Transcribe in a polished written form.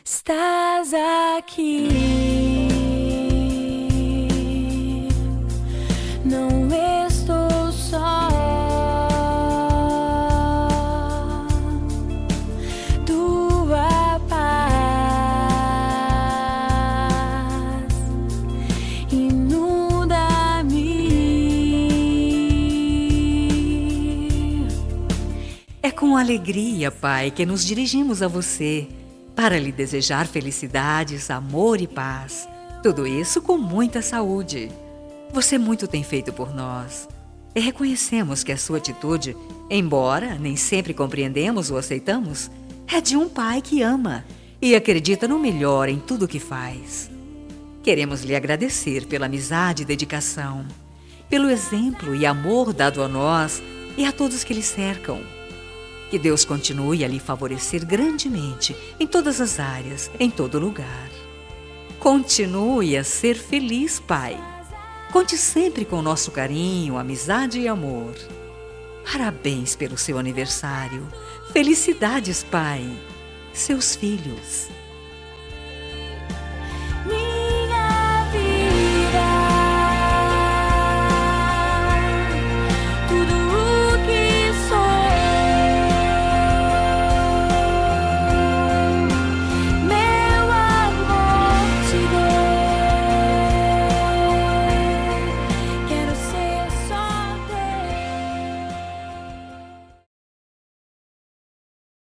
Estás aqui, não estou só. Tua paz inunda-me. É com alegria, Pai, que nos dirigimos a você para lhe desejar felicidades, amor e paz. Tudo isso com muita saúde. Você muito tem feito por nós. E reconhecemos que a sua atitude, embora nem sempre compreendemos ou aceitamos, é de um pai que ama e acredita no melhor em tudo o que faz. Queremos lhe agradecer pela amizade e dedicação, pelo exemplo e amor dado a nós e a todos que lhe cercam. Que Deus continue a lhe favorecer grandemente em todas as áreas, em todo lugar. Continue a ser feliz, Pai. Conte sempre com nosso carinho, amizade e amor. Parabéns pelo seu aniversário. Felicidades, Pai. Seus filhos.